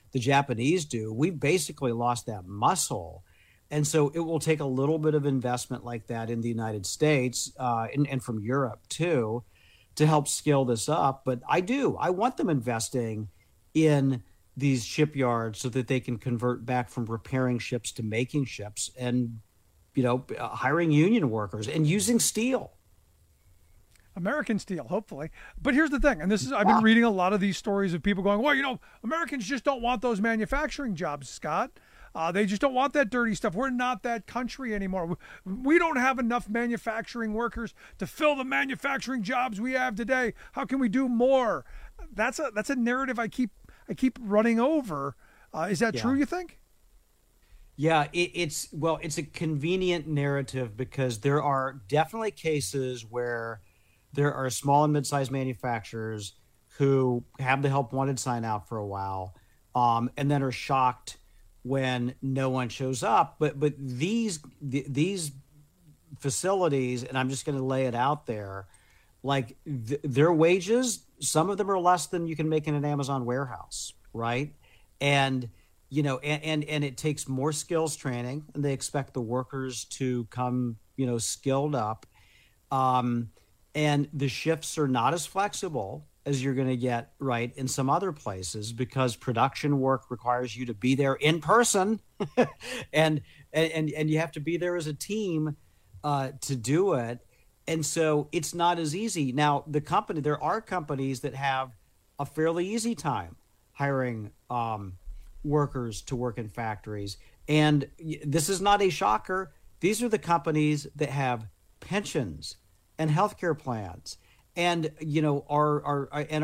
the Japanese do. We've basically lost that muscle. And so it will take a little bit of investment like that in the United States and from Europe too, to help scale this up. But I want them investing in these shipyards so that they can convert back from repairing ships to making ships, and, hiring union workers and using steel. American steel, hopefully. But here's the thing, and I've been reading a lot of these stories of people going, well, Americans just don't want those manufacturing jobs, Scott. They just don't want that dirty stuff. We're not that country anymore. We don't have enough manufacturing workers to fill the manufacturing jobs we have today. How can we do more? That's a narrative I keep running over. Is that true, you think? Yeah, it's a convenient narrative because there are definitely cases where there are small and mid-sized manufacturers who have the help wanted sign out for a while, and then are shocked when no one shows up. But these facilities, and I'm just going to lay it out there, like their wages, some of them are less than you can make in an Amazon warehouse, right? And and it takes more skills training, and they expect the workers to come skilled up, and the shifts are not as flexible as you're going to get right in some other places, because production work requires you to be there in person and you have to be there as a team to do it. And so it's not as easy. Now, there are companies that have a fairly easy time hiring workers to work in factories. And this is not a shocker. These are the companies that have pensions and healthcare plans, and are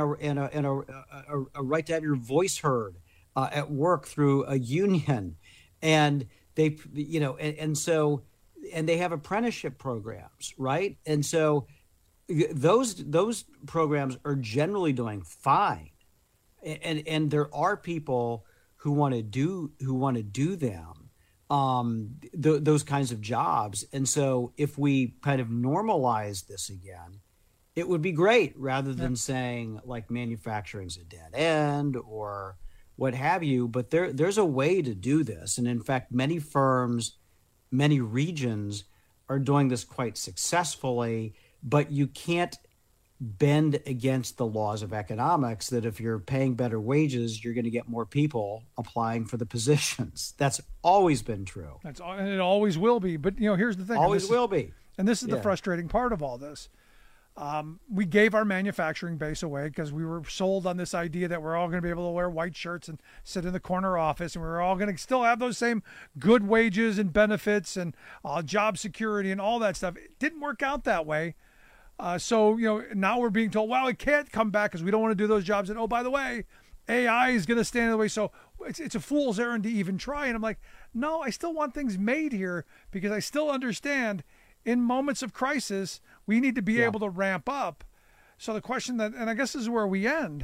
a right to have your voice heard at work through a union, and they and they have apprenticeship programs, right? And so those programs are generally doing fine, and there are people who want to do them, those kinds of jobs. And so if we kind of normalize this again, it would be great, rather than saying like manufacturing's a dead end or what have you. But there's a way to do this. And in fact, many firms, many regions are doing this quite successfully, but you can't bend against the laws of economics that if you're paying better wages, you're going to get more people applying for the positions. That's always been true. And it always will be. But here's the thing. Always will be. And this is the frustrating part of all this. We gave our manufacturing base away because we were sold on this idea that we're all going to be able to wear white shirts and sit in the corner office, and we're all going to still have those same good wages and benefits and job security and all that stuff. It didn't work out that way. So now we're being told, well, it can't come back because we don't want to do those jobs. And, oh, by the way, AI is going to stand in the way. So it's a fool's errand to even try. And I'm like, no, I still want things made here, because I still understand in moments of crisis, we need to be able to ramp up. So the question and I guess this is where we end,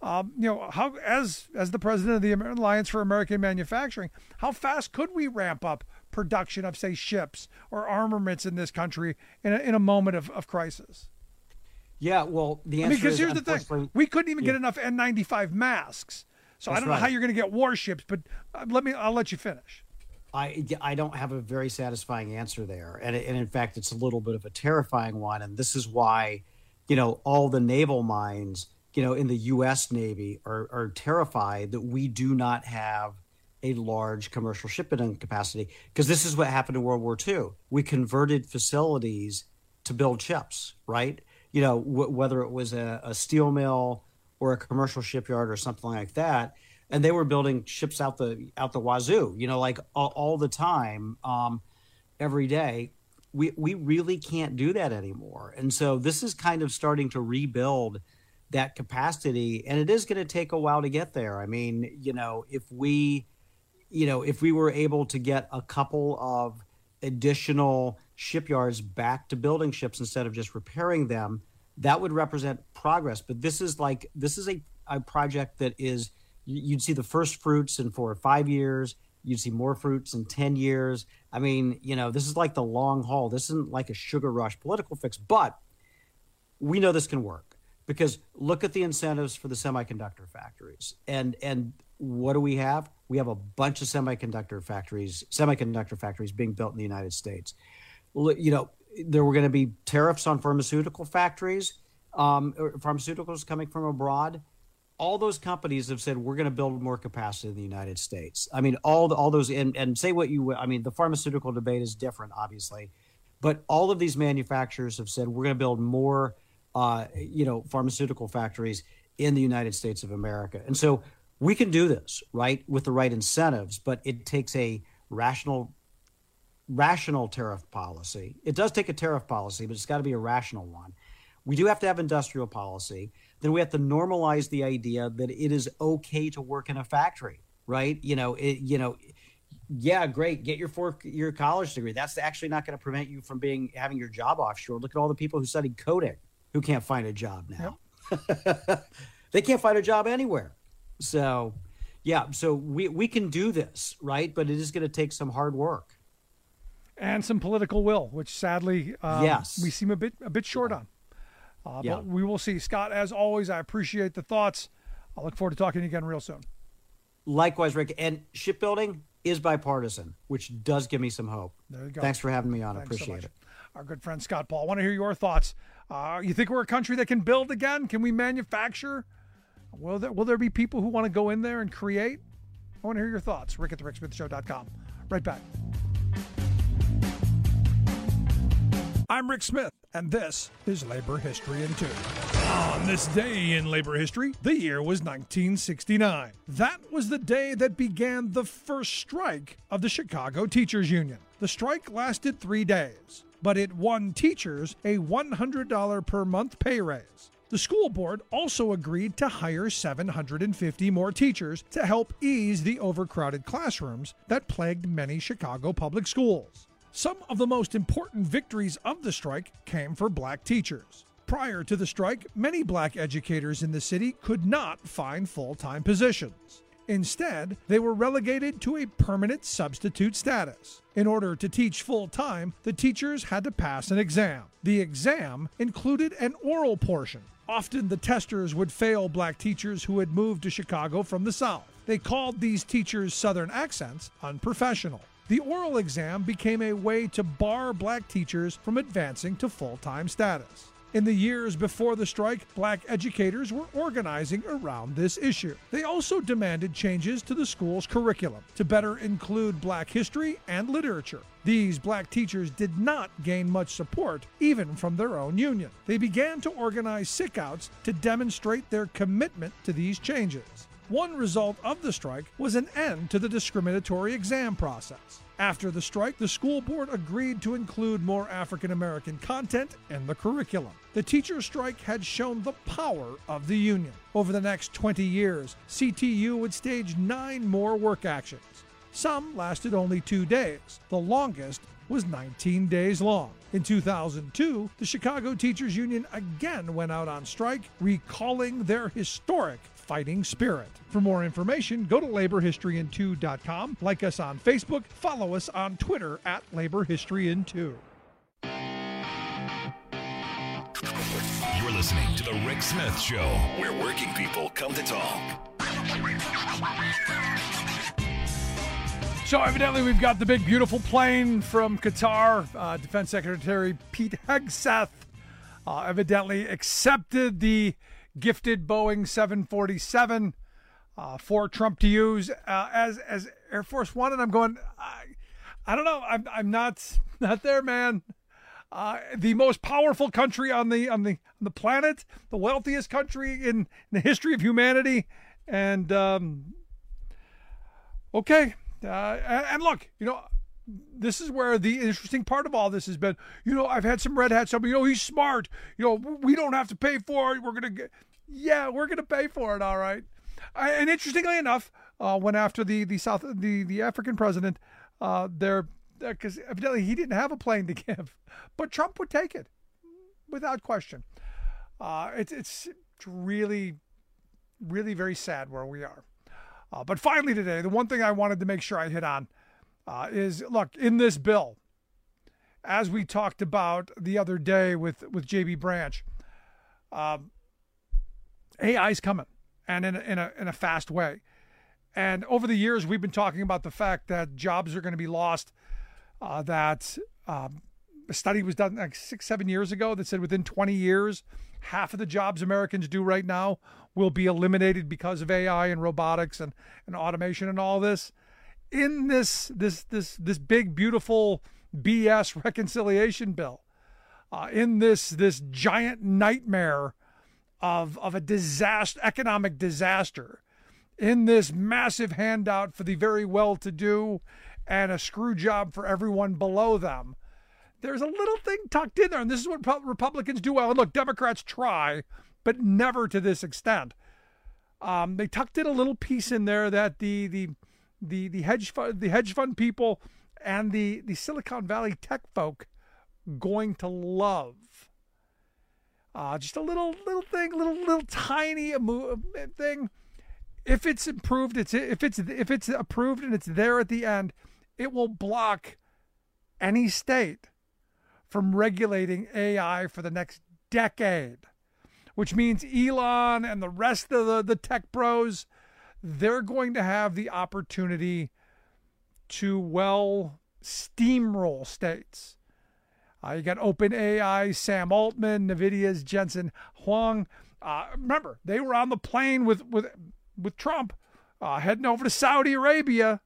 how, as the president of the Alliance for American Manufacturing, how fast could we ramp up production of, say, ships or armaments in this country in a moment of crisis? Yeah, well, the answer is, because here's the thing. We couldn't even get enough N95 masks. So I don't know how you're going to get warships, but I'll let you finish. I don't have a very satisfying answer there. And in fact, it's a little bit of a terrifying one. And this is why, all the naval minds, in the U.S. Navy are terrified that we do not have a large commercial shipbuilding capacity, because this is what happened in World War II. We converted facilities to build ships, right? Whether it was a steel mill or a commercial shipyard or something like that. And they were building ships out the wazoo, like all the time, every day. We really can't do that anymore. And so this is kind of starting to rebuild that capacity, and it is going to take a while to get there. I mean, if we were able to get a couple of additional shipyards back to building ships instead of just repairing them, that would represent progress. But this is a project that is, you'd see the first fruits in 4 or 5 years. You'd see more fruits in 10 years. I mean, this is like the long haul. This isn't like a sugar rush political fix, but we know this can work. Because look at the incentives for the semiconductor factories. And what do we have? We have a bunch of semiconductor factories being built in the United States. You know, there were going to be tariffs on pharmaceutical factories, or pharmaceuticals coming from abroad. All those companies have said, we're going to build more capacity in the United States. I mean, all those, and say what you will. I mean, the pharmaceutical debate is different, obviously, but all of these manufacturers have said, we're going to build more, pharmaceutical factories in the United States of America. And so we can do this, right, with the right incentives, but it takes a rational tariff policy. It does take a tariff policy, but it's got to be a rational one. We do have to have industrial policy. Then we have to normalize the idea that it is okay to work in a factory, right? Yeah, great. Get your college degree. That's actually not going to prevent you from having your job offshore. Look at all the people who studied coding who can't find a job now. Yep. They can't find a job anywhere. So, yeah, so we can do this, right? But it is going to take some hard work. And some political will, which sadly yes, we seem a bit short on. But we will see. Scott, as always, I appreciate the thoughts. I look forward to talking to you again real soon. Likewise, Rick. And shipbuilding is bipartisan, which does give me some hope. There you go. Thanks for having me on. I appreciate it. Our good friend Scott Paul. I want to hear your thoughts. You think we're a country that can build again? Can we manufacture? Will there be people who want to go in there and create? I want to hear your thoughts. Rick at thericksmithshow.com. Right back. I'm Rick Smith, and this is Labor History in 2. On this day in labor history, the year was 1969. That was the day that began the first strike of the Chicago Teachers Union. The strike lasted 3 days, but it won teachers a $100 per month pay raise. The school board also agreed to hire 750 more teachers to help ease the overcrowded classrooms that plagued many Chicago public schools. Some of the most important victories of the strike came for black teachers. Prior to the strike, many black educators in the city could not find full-time positions. Instead, they were relegated to a permanent substitute status. In order to teach full-time, the teachers had to pass an exam. The exam included an oral portion. Often the testers would fail black teachers who had moved to Chicago from the South. They called these teachers' Southern accents unprofessional. The oral exam became a way to bar black teachers from advancing to full-time status. In the years before the strike, black educators were organizing around this issue. They also demanded changes to the school's curriculum to better include black history and literature. These black teachers did not gain much support, even from their own union. They began to organize sickouts to demonstrate their commitment to these changes. One result of the strike was an end to the discriminatory exam process. After the strike, the school board agreed to include more African American content in the curriculum. The teacher strike had shown the power of the union. Over the next 20 years, CTU would stage 9 more work actions. Some lasted only 2 days. The longest was 19 days long. In 2002, the Chicago Teachers Union again went out on strike, recalling their historic fighting spirit. For more information, go to laborhistoryin2.com, like us on Facebook, follow us on Twitter at laborhistoryin2. You're listening to The Rick Smith Show, where working people come to talk. So evidently we've got the big, beautiful plane from Qatar. Defense Secretary Pete Hegseth evidently accepted the gifted Boeing 747 for Trump to use as Air Force One. And I'm going, I don't know. I'm not there, man. The most powerful country on the planet, the wealthiest country in the history of humanity. And okay. And look, this is where the interesting part of all this has been. I've had some red hats. He's smart. We don't have to pay for it. We're going to pay for it. All right. And interestingly enough, when after the African president, because evidently he didn't have a plane to give, but Trump would take it without question. It's really, really very sad where we are. But finally today, the one thing I wanted to make sure I hit on is, look, in this bill, as we talked about the other day with J.B. Branch, AI is coming, and in a fast way. And over the years, we've been talking about the fact that jobs are going to be lost. That a study was done like 6-7 years ago that said within 20 years, half of the jobs Americans do right now will be eliminated because of AI and robotics and automation and all this. In this big, beautiful BS reconciliation bill, in this giant nightmare of a disaster, economic disaster, in this massive handout for the very well-to-do and a screw job for everyone below them, there's a little thing tucked in there, and this is what Republicans do well. And look, Democrats try, but never to this extent. They tucked in a little piece in there that the hedge fund people and the Silicon Valley tech folk going to love. Just a little thing, little tiny thing. If it's improved, if it's approved and it's there at the end, it will block any state from regulating AI for the next decade, which means Elon and the rest of the tech bros, they're going to have the opportunity to, steamroll states. You got OpenAI, Sam Altman, NVIDIA's Jensen Huang. Remember, they were on the plane with Trump, heading over to Saudi Arabia,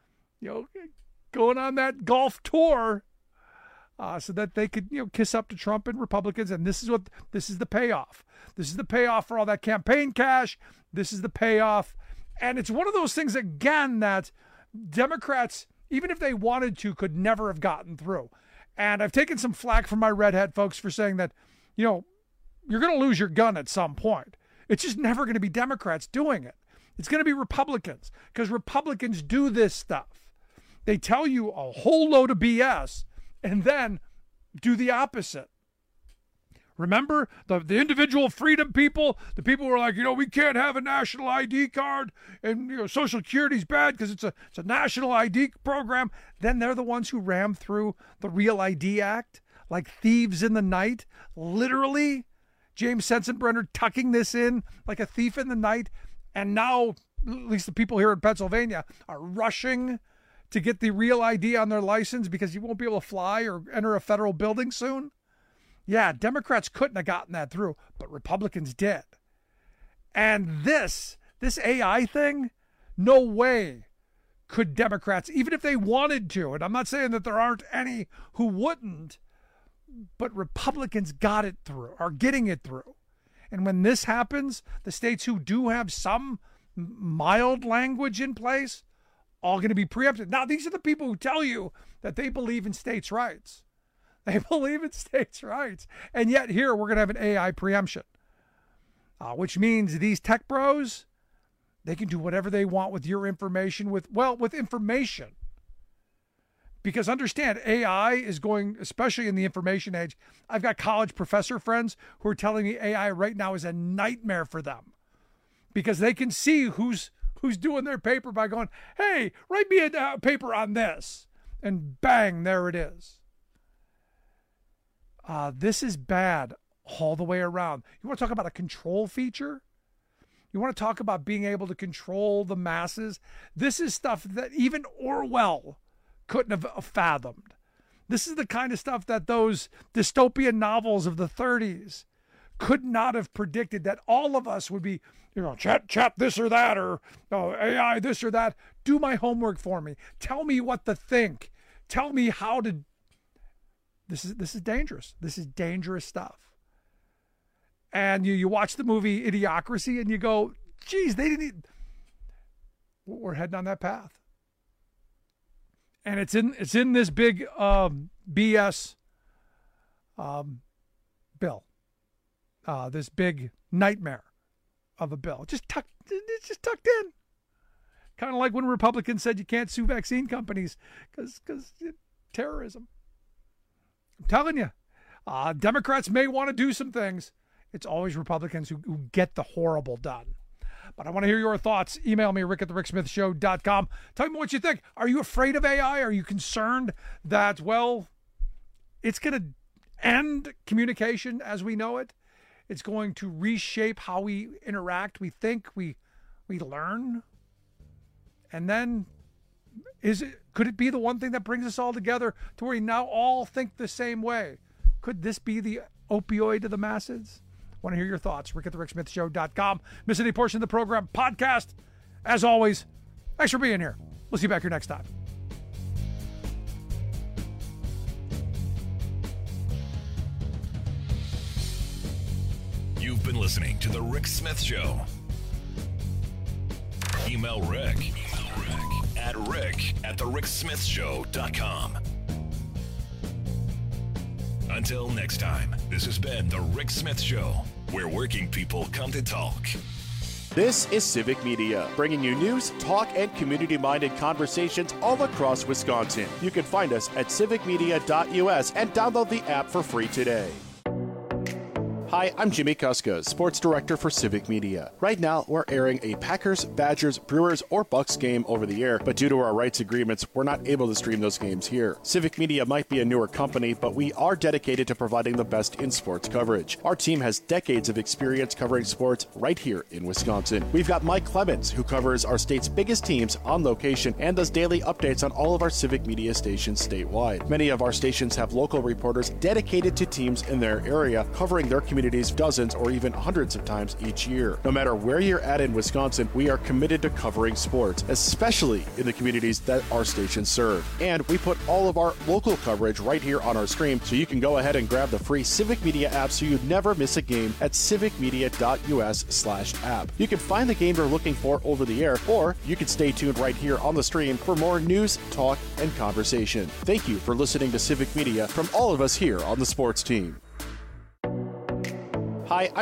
going on that Gulf tour, so that they could, kiss up to Trump and Republicans. And this is the payoff. This is the payoff for all that campaign cash. This is the payoff. And it's one of those things, again, that Democrats, even if they wanted to, could never have gotten through. And I've taken some flack from my redhead folks for saying that, you're going to lose your gun at some point. It's just never going to be Democrats doing it. It's going to be Republicans, because Republicans do this stuff. They tell you a whole load of BS and then do the opposite. Remember the individual freedom people, the people who are like, we can't have a national ID card and Social Security's bad because it's a national ID program. Then they're the ones who rammed through the Real ID Act like thieves in the night. Literally, James Sensenbrenner tucking this in like a thief in the night. And now, at least the people here in Pennsylvania are rushing to get the Real ID on their license because you won't be able to fly or enter a federal building soon. Yeah, Democrats couldn't have gotten that through, but Republicans did. And this AI thing, no way could Democrats, even if they wanted to, and I'm not saying that there aren't any who wouldn't, but Republicans got it through, are getting it through. And when this happens, the states who do have some mild language in place, all going to be preempted. Now, these are the people who tell you that they believe in states' rights. They believe in states' rights. And yet here we're going to have an AI preemption, which means these tech bros, they can do whatever they want with your information, with information. Because understand, AI is going, especially in the information age, I've got college professor friends who are telling me AI right now is a nightmare for them because they can see who's doing their paper by going, hey, write me a paper on this. And bang, there it is. This is bad all the way around. You want to talk about a control feature? You want to talk about being able to control the masses? This is stuff that even Orwell couldn't have fathomed. This is the kind of stuff that those dystopian novels of the 30s could not have predicted, that all of us would be, chat this or that, or AI this or that. Do my homework for me. Tell me what to think. Tell me how to. This is dangerous. This is dangerous stuff. And you watch the movie Idiocracy and you go, geez, they didn't. We're heading on that path. And it's in this big BS bill. This big nightmare of a bill. It's just tucked in. Kind of like when Republicans said you can't sue vaccine companies because terrorism. I'm telling you, Democrats may want to do some things. It's always Republicans who get the horrible done. But I want to hear your thoughts. Email me, rick@thericksmithshow.com. Tell me what you think. Are you afraid of AI? Are you concerned that, it's going to end communication as we know it? It's going to reshape how we interact, we think, we learn. And then could it be the one thing that brings us all together to where we now all think the same way? Could this be the opioid to the masses? Want to hear your thoughts? Rick at thericksmithshow.com. Miss any portion of the program? Podcast. As always, thanks for being here. We'll see you back here next time. You've been listening to The Rick Smith Show. Email Rick at rick@thericksmithshow.com. Until next time, this has been The Rick Smith Show, where working people come to talk. This is Civic Media, bringing you news, talk, and community-minded conversations all across Wisconsin. You can find us at civicmedia.us and download the app for free today. Hi, I'm Jimmy Kuska, Sports Director for Civic Media. Right now, we're airing a Packers, Badgers, Brewers, or Bucks game over the air, but due to our rights agreements, we're not able to stream those games here. Civic Media might be a newer company, but we are dedicated to providing the best in sports coverage. Our team has decades of experience covering sports right here in Wisconsin. We've got Mike Clemens, who covers our state's biggest teams on location and does daily updates on all of our Civic Media stations statewide. Many of our stations have local reporters dedicated to teams in their area, covering their communities dozens or even hundreds of times each year. No matter where you're at in Wisconsin, we are committed to covering sports, especially in the communities that our stations serve. And we put all of our local coverage right here on our stream, so you can go ahead and grab the free Civic Media app so you never miss a game at civicmedia.us/app. You can find the game you're looking for over the air, or you can stay tuned right here on the stream for more news, talk, and conversation. Thank you for listening to Civic Media from all of us here on the sports team. Hi, I'm